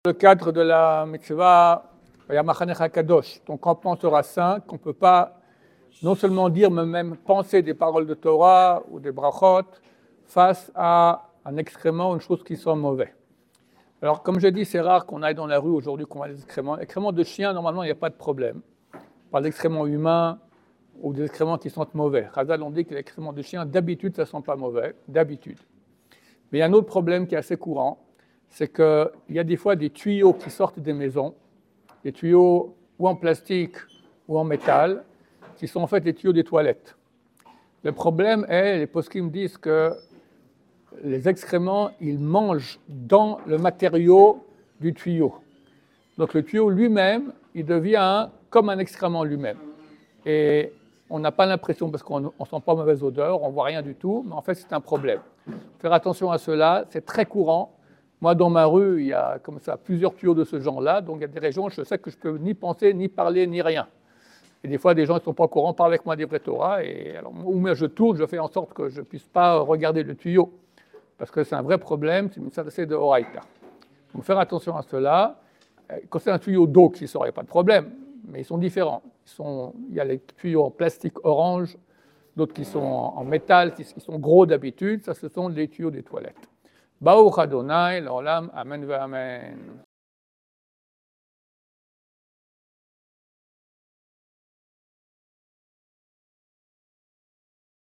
Le cadre de la mitzvah Yamachanecha Kadosh, ton campement sera saint, qu'on ne peut pas non seulement dire, mais même penser des paroles de Torah ou des brachot face à un excrément, une chose qui sent mauvais. Alors, comme je dis, c'est rare qu'on aille dans la rue aujourd'hui qu'on voit des excréments. Excréments de chiens, normalement, il n'y a pas de problème. Par l'excrément humain ou des excréments qui sentent mauvais. Chazal, on dit que l'excrément de chien, d'habitude, ça ne sent pas mauvais, d'habitude. Mais il y a un autre problème qui est assez courant, c'est qu'il y a des fois des tuyaux qui sortent des maisons, des tuyaux ou en plastique ou en métal, qui sont en fait des tuyaux des toilettes. Le problème est, les poskim disent que les excréments, ils mangent dans le matériau du tuyau. Donc le tuyau lui-même, il devient comme un excrément lui-même. Et on n'a pas l'impression, parce qu'on ne sent pas mauvaise odeur, on ne voit rien du tout, mais en fait c'est un problème. Faire attention à cela, c'est très courant. Moi, dans ma rue, il y a comme ça plusieurs tuyaux de ce genre-là, donc il y a des régions où je sais que je ne peux ni penser, ni parler, ni rien. Et des fois, des gens qui ne sont pas au courant parlent avec moi des vrais Torah, et alors, ou même je tourne, je fais en sorte que je ne puisse pas regarder le tuyau, parce que c'est un vrai problème, c'est de Horaïta. Donc faire attention à cela. Quand c'est un tuyau d'eau qui sort, il n'y a pas de problème, mais ils sont différents. Il y a les tuyaux en plastique orange, d'autres qui sont en métal, qui sont gros d'habitude, ça ce sont les tuyaux des toilettes. Baruch Adonai, l'olam, amen ve amen.